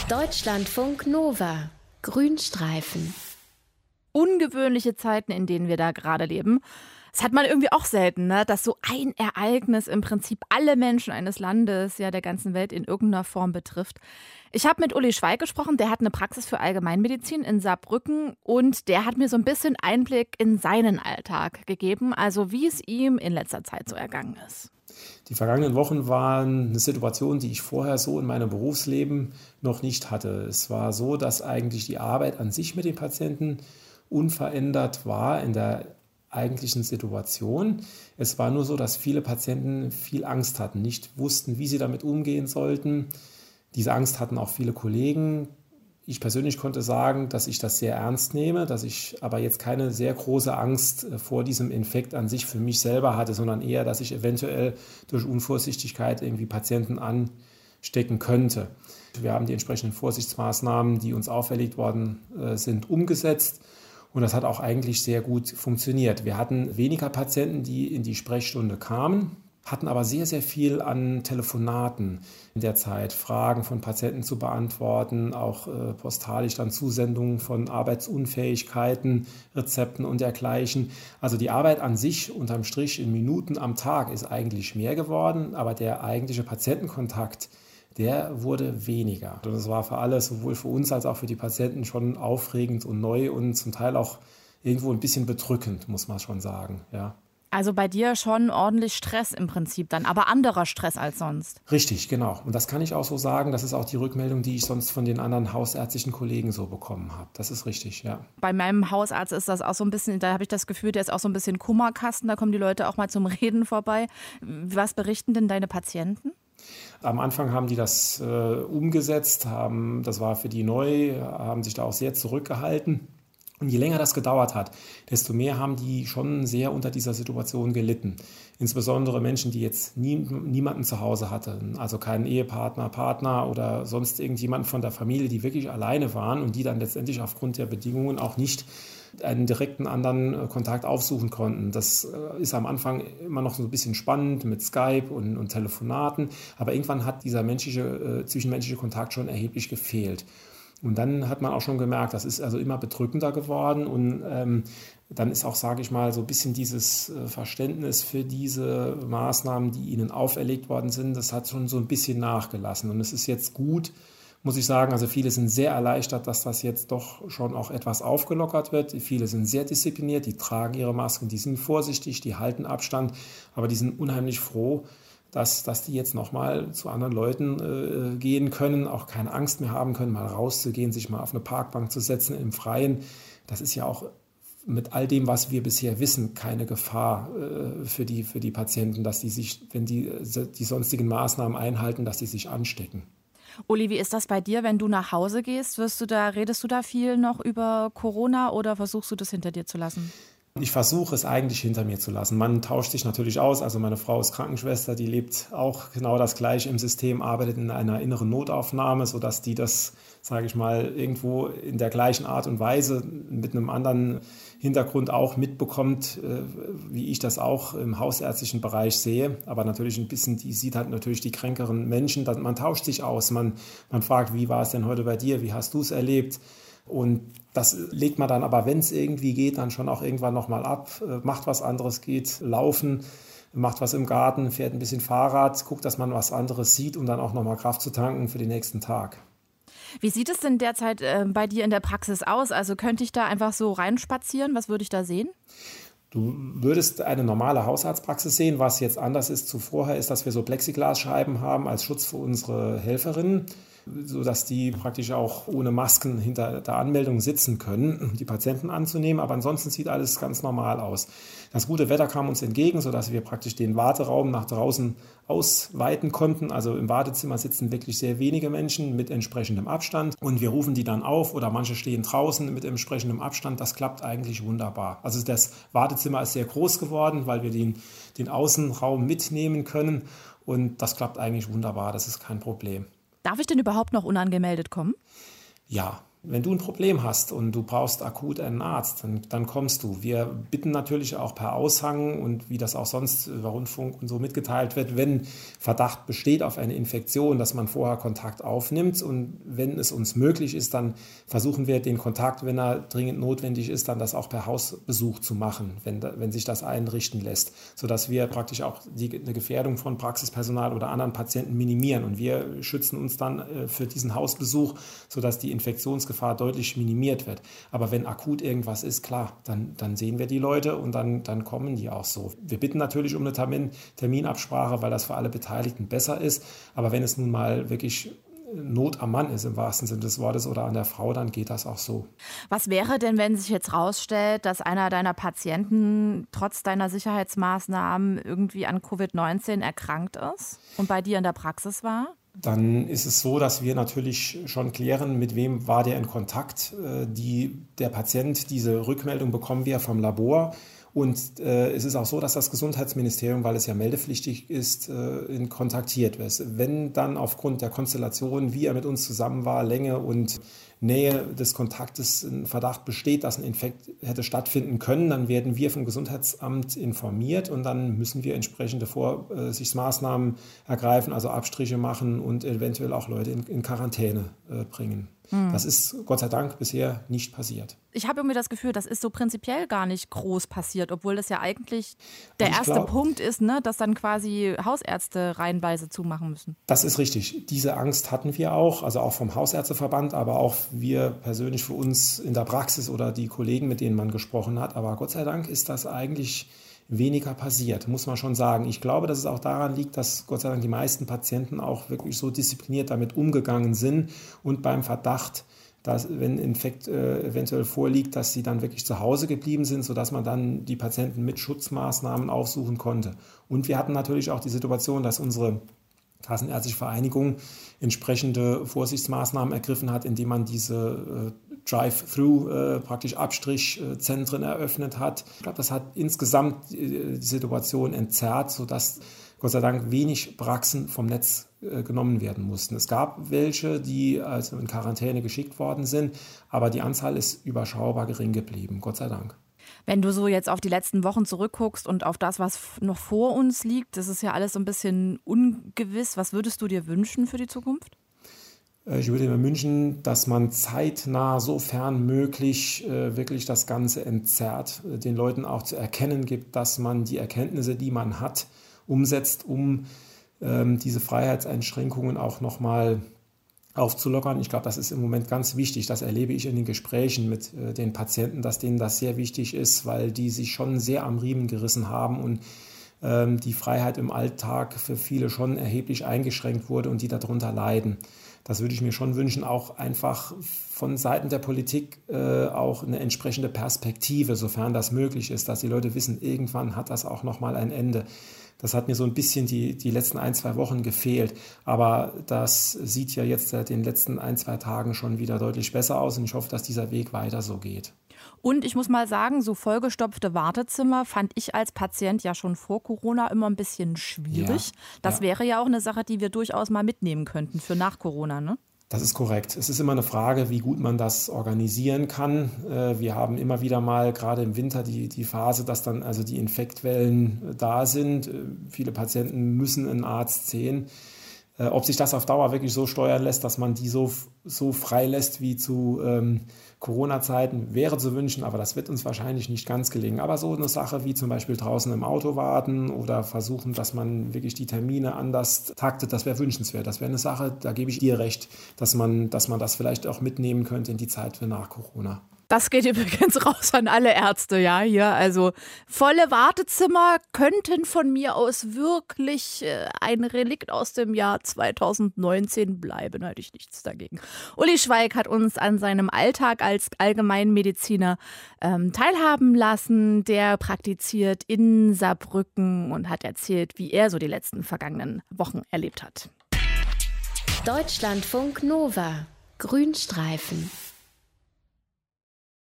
Deutschlandfunk Nova. Grünstreifen. Ungewöhnliche Zeiten, in denen wir da gerade leben. Das hat man irgendwie auch selten, ne? Dass so ein Ereignis im Prinzip alle Menschen eines Landes, ja der ganzen Welt in irgendeiner Form betrifft. Ich habe mit Uli Schweig gesprochen, der hat eine Praxis für Allgemeinmedizin in Saarbrücken und der hat mir so ein bisschen Einblick in seinen Alltag gegeben, also wie es ihm in letzter Zeit so ergangen ist. Die vergangenen Wochen waren eine Situation, die ich vorher so in meinem Berufsleben noch nicht hatte. Es war so, dass eigentlich die Arbeit an sich mit den Patienten unverändert war in der eigentlichen Situation. Es war nur so, dass viele Patienten viel Angst hatten, nicht wussten, wie sie damit umgehen sollten. Diese Angst hatten auch viele Kollegen. Ich persönlich konnte sagen, dass ich das sehr ernst nehme, dass ich aber jetzt keine sehr große Angst vor diesem Infekt an sich für mich selber hatte, sondern eher, dass ich eventuell durch Unvorsichtigkeit irgendwie Patienten anstecken könnte. Wir haben die entsprechenden Vorsichtsmaßnahmen, die uns auferlegt worden sind, umgesetzt. Und das hat auch eigentlich sehr gut funktioniert. Wir hatten weniger Patienten, die in die Sprechstunde kamen, hatten aber sehr, sehr viel an Telefonaten in der Zeit, Fragen von Patienten zu beantworten, auch postalisch dann Zusendungen von Arbeitsunfähigkeiten, Rezepten und dergleichen. Also die Arbeit an sich unterm Strich in Minuten am Tag ist eigentlich mehr geworden, aber der eigentliche Patientenkontakt, der wurde weniger. Und das war für alle, sowohl für uns als auch für die Patienten, schon aufregend und neu und zum Teil auch irgendwo ein bisschen bedrückend, muss man schon sagen, ja. Also bei dir schon ordentlich Stress im Prinzip dann, aber anderer Stress als sonst. Richtig, genau. Und das kann ich auch so sagen. Das ist auch die Rückmeldung, die ich sonst von den anderen hausärztlichen Kollegen so bekommen habe. Das ist richtig, ja. Bei meinem Hausarzt ist das auch so ein bisschen, da habe ich das Gefühl, der ist auch so ein bisschen Kummerkasten. Da kommen die Leute auch mal zum Reden vorbei. Was berichten denn deine Patienten? Am Anfang haben die das umgesetzt, das war für die neu, haben sich da auch sehr zurückgehalten. Und je länger das gedauert hat, desto mehr haben die schon sehr unter dieser Situation gelitten. Insbesondere Menschen, die jetzt niemanden zu Hause hatten, also keinen Ehepartner, Partner oder sonst irgendjemanden von der Familie, die wirklich alleine waren und die dann letztendlich aufgrund der Bedingungen auch nicht einen direkten anderen Kontakt aufsuchen konnten. Das ist am Anfang immer noch so ein bisschen spannend mit Skype und Telefonaten, aber irgendwann hat dieser zwischenmenschliche Kontakt schon erheblich gefehlt. Und dann hat man auch schon gemerkt, das ist also immer bedrückender geworden und dann ist auch, sage ich mal, so ein bisschen dieses Verständnis für diese Maßnahmen, die ihnen auferlegt worden sind, das hat schon so ein bisschen nachgelassen. Und es ist jetzt gut, muss ich sagen, also viele sind sehr erleichtert, dass das jetzt doch schon auch etwas aufgelockert wird. Viele sind sehr diszipliniert, die tragen ihre Masken, die sind vorsichtig, die halten Abstand, aber die sind unheimlich froh, dass die jetzt nochmal zu anderen Leuten gehen können, auch keine Angst mehr haben können, mal rauszugehen, sich mal auf eine Parkbank zu setzen im Freien. Das ist ja auch mit all dem, was wir bisher wissen, keine Gefahr für die Patienten, dass die sich, wenn die sonstigen Maßnahmen einhalten, dass die sich anstecken. Uli, wie ist das bei dir, wenn du nach Hause gehst? Redest du da viel noch über Corona oder versuchst du das hinter dir zu lassen? Ich versuche es eigentlich hinter mir zu lassen. Man tauscht sich natürlich aus. Also meine Frau ist Krankenschwester, die lebt auch genau das Gleiche im System, arbeitet in einer inneren Notaufnahme, sodass die das, sage ich mal, irgendwo in der gleichen Art und Weise mit einem anderen Hintergrund auch mitbekommt, wie ich das auch im hausärztlichen Bereich sehe. Aber natürlich ein bisschen, die sieht halt natürlich die kränkeren Menschen. Man tauscht sich aus. Man fragt, wie war es denn heute bei dir? Wie hast du es erlebt? Und das legt man dann aber, wenn es irgendwie geht, dann schon auch irgendwann nochmal ab, macht was anderes, geht laufen, macht was im Garten, fährt ein bisschen Fahrrad, guckt, dass man was anderes sieht, um dann auch nochmal Kraft zu tanken für den nächsten Tag. Wie sieht es denn derzeit bei dir in der Praxis aus? Also könnte ich da einfach so reinspazieren? Was würde ich da sehen? Du würdest eine normale Hausarztpraxis sehen. Was jetzt anders ist zu vorher, ist, dass wir so Plexiglasscheiben haben als Schutz für unsere Helferinnen, sodass die praktisch auch ohne Masken hinter der Anmeldung sitzen können, um die Patienten anzunehmen. Aber ansonsten sieht alles ganz normal aus. Das gute Wetter kam uns entgegen, sodass wir praktisch den Warteraum nach draußen ausweiten konnten. Also im Wartezimmer sitzen wirklich sehr wenige Menschen mit entsprechendem Abstand. Und wir rufen die dann auf oder manche stehen draußen mit entsprechendem Abstand. Das klappt eigentlich wunderbar. Also das Wartezimmer ist sehr groß geworden, weil wir den Außenraum mitnehmen können. Und das klappt eigentlich wunderbar. Das ist kein Problem. Darf ich denn überhaupt noch unangemeldet kommen? Ja, Wenn du ein Problem hast und du brauchst akut einen Arzt, dann kommst du. Wir bitten natürlich auch per Aushang und wie das auch sonst über Rundfunk und so mitgeteilt wird, wenn Verdacht besteht auf eine Infektion, dass man vorher Kontakt aufnimmt. Und wenn es uns möglich ist, dann versuchen wir den Kontakt, wenn er dringend notwendig ist, dann das auch per Hausbesuch zu machen, wenn sich das einrichten lässt, sodass wir praktisch auch eine Gefährdung von Praxispersonal oder anderen Patienten minimieren. Und wir schützen uns dann für diesen Hausbesuch, sodass die Infektionsgefahr deutlich minimiert wird. Aber wenn akut irgendwas ist, klar, dann sehen wir die Leute und dann kommen die auch so. Wir bitten natürlich um eine Terminabsprache, weil das für alle Beteiligten besser ist. Aber wenn es nun mal wirklich Not am Mann ist, im wahrsten Sinne des Wortes, oder an der Frau, dann geht das auch so. Was wäre denn, wenn sich jetzt rausstellt, dass einer deiner Patienten trotz deiner Sicherheitsmaßnahmen irgendwie an Covid-19 erkrankt ist und bei dir in der Praxis war? Dann ist es so, dass wir natürlich schon klären, mit wem war der in Kontakt. Der Patient, diese Rückmeldung bekommen wir vom Labor. Und es ist auch so, dass das Gesundheitsministerium, weil es ja meldepflichtig ist, kontaktiert wird. Wenn dann aufgrund der Konstellation, wie er mit uns zusammen war, Länge und Nähe des Kontaktes ein Verdacht besteht, dass ein Infekt hätte stattfinden können, dann werden wir vom Gesundheitsamt informiert und dann müssen wir entsprechende Vorsichtsmaßnahmen ergreifen, also Abstriche machen und eventuell auch Leute in Quarantäne bringen. Das ist Gott sei Dank bisher nicht passiert. Ich habe irgendwie das Gefühl, das ist so prinzipiell gar nicht groß passiert, obwohl das ja eigentlich der erste Punkt ist, ne, dass dann quasi Hausärzte reihenweise zumachen müssen. Das ist richtig. Diese Angst hatten wir auch, also auch vom Hausärzteverband, aber auch wir persönlich für uns in der Praxis oder die Kollegen, mit denen man gesprochen hat. Aber Gott sei Dank ist das eigentlich weniger passiert, muss man schon sagen. Ich glaube, dass es auch daran liegt, dass Gott sei Dank die meisten Patienten auch wirklich so diszipliniert damit umgegangen sind und beim Verdacht, dass, wenn Infekt eventuell vorliegt, dass sie dann wirklich zu Hause geblieben sind, sodass man dann die Patienten mit Schutzmaßnahmen aufsuchen konnte. Und wir hatten natürlich auch die Situation, dass unsere Kassenärztliche Vereinigung entsprechende Vorsichtsmaßnahmen ergriffen hat, indem man diese Drive-Thru, praktisch Abstrichzentren eröffnet hat. Ich glaube, das hat insgesamt die Situation entzerrt, sodass Gott sei Dank wenig Praxen vom Netz genommen werden mussten. Es gab welche, die also in Quarantäne geschickt worden sind, aber die Anzahl ist überschaubar gering geblieben, Gott sei Dank. Wenn du so jetzt auf die letzten Wochen zurückguckst und auf das, was noch vor uns liegt, das ist ja alles so ein bisschen ungewiss. Was würdest du dir wünschen für die Zukunft? Ich würde mir wünschen, dass man zeitnah, sofern möglich, wirklich das Ganze entzerrt, den Leuten auch zu erkennen gibt, dass man die Erkenntnisse, die man hat, umsetzt, um diese Freiheitseinschränkungen auch nochmal aufzulockern. Ich glaube, das ist im Moment ganz wichtig. Das erlebe ich in den Gesprächen mit den Patienten, dass denen das sehr wichtig ist, weil die sich schon sehr am Riemen gerissen haben und die Freiheit im Alltag für viele schon erheblich eingeschränkt wurde und die darunter leiden. Das würde ich mir schon wünschen, auch einfach von Seiten der Politik auch eine entsprechende Perspektive, sofern das möglich ist, dass die Leute wissen, irgendwann hat das auch nochmal ein Ende. Das hat mir so ein bisschen die letzten 1-2 Wochen gefehlt. Aber das sieht ja jetzt seit den letzten 1-2 Tagen schon wieder deutlich besser aus. Und ich hoffe, dass dieser Weg weiter so geht. Und ich muss mal sagen, so vollgestopfte Wartezimmer fand ich als Patient ja schon vor Corona immer ein bisschen schwierig. Ja, das wäre ja auch eine Sache, die wir durchaus mal mitnehmen könnten für nach Corona, ne? Das ist korrekt. Es ist immer eine Frage, wie gut man das organisieren kann. Wir haben immer wieder mal, gerade im Winter, die Phase, dass dann also die Infektwellen da sind. Viele Patienten müssen einen Arzt sehen. Ob sich das auf Dauer wirklich so steuern lässt, dass man die so frei lässt wie zu Corona-Zeiten, wäre zu wünschen, aber das wird uns wahrscheinlich nicht ganz gelingen. Aber so eine Sache wie zum Beispiel draußen im Auto warten oder versuchen, dass man wirklich die Termine anders taktet, das wäre wünschenswert. Das wäre eine Sache, da gebe ich dir recht, dass man das vielleicht auch mitnehmen könnte in die Zeit für nach Corona. Das geht übrigens raus an alle Ärzte, ja, hier. Also volle Wartezimmer könnten von mir aus wirklich ein Relikt aus dem Jahr 2019 bleiben. Hätte ich nichts dagegen. Uli Schweig hat uns an seinem Alltag als Allgemeinmediziner teilhaben lassen. Der praktiziert in Saarbrücken und hat erzählt, wie er so die letzten vergangenen Wochen erlebt hat. Deutschlandfunk Nova. Grünstreifen.